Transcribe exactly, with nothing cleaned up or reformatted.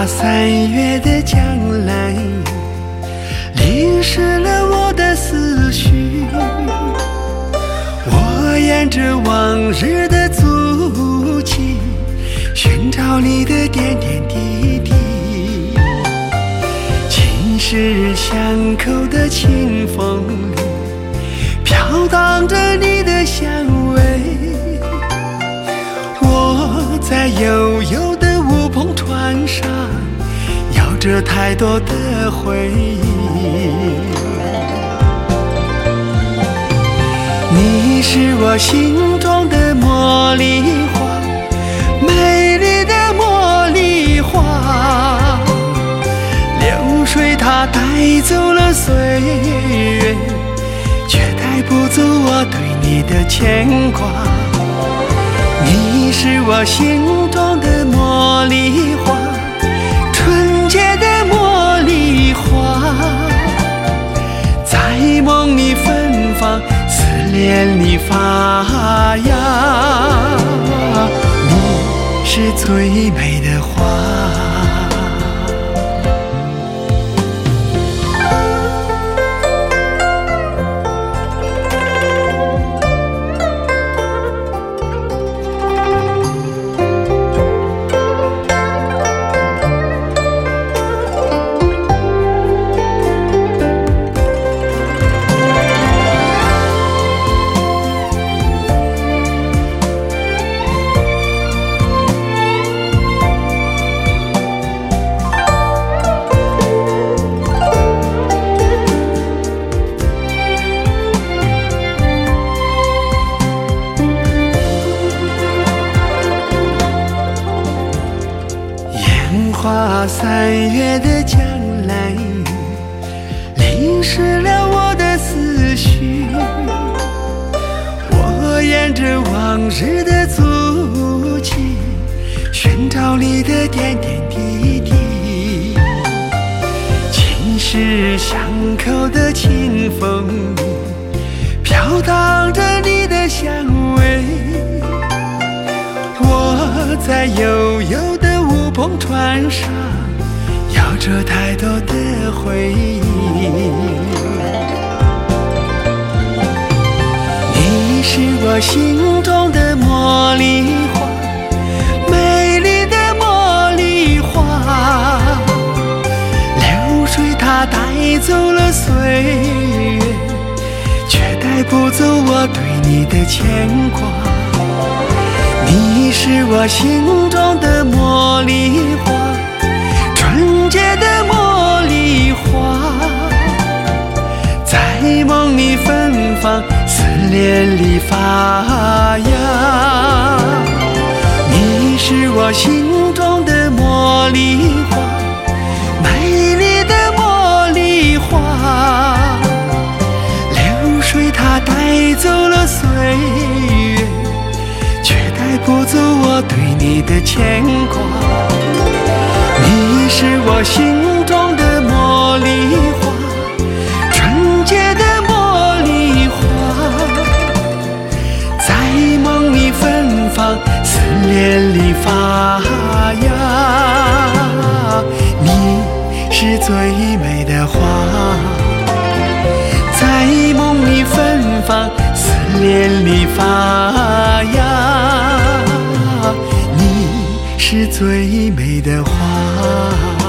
花三月的将来，淋湿了我的思绪。我沿着往日的足迹，寻找你的点点滴滴。青石巷口的清风里，飘荡着你的香味。我在悠悠的乌篷船上，摇着太多的回忆。你是我心中的茉莉花，美丽的茉莉花。流水它带走了岁月，却带不走我对你的牵挂。你是我心中的茉莉花，纯洁的茉莉花，在梦里芬芳，思念里发芽。你是最美的花。花三月的将来，淋湿了我的思绪。我沿着往日的足迹，寻找你的点点滴滴。青石巷口的清风里，飘荡着你的香味。我在悠悠的乌篷船上，摇着太多的回忆。你是我心中的茉莉花，美丽的茉莉花。流水它带走了岁月，却带不走我对你的牵挂。你是我心中的茉莉花，纯洁的茉莉花，在梦里芬芳，思念里发芽。你是我心中的茉莉花，美丽的茉莉花。流水它带走了岁月，带不走我对你的牵挂。你是我心中的茉莉花，纯洁的茉莉花，在梦里芬芳，思念里发芽。你是最美的花，在梦里芬芳，思念里发芽。你是最美的花。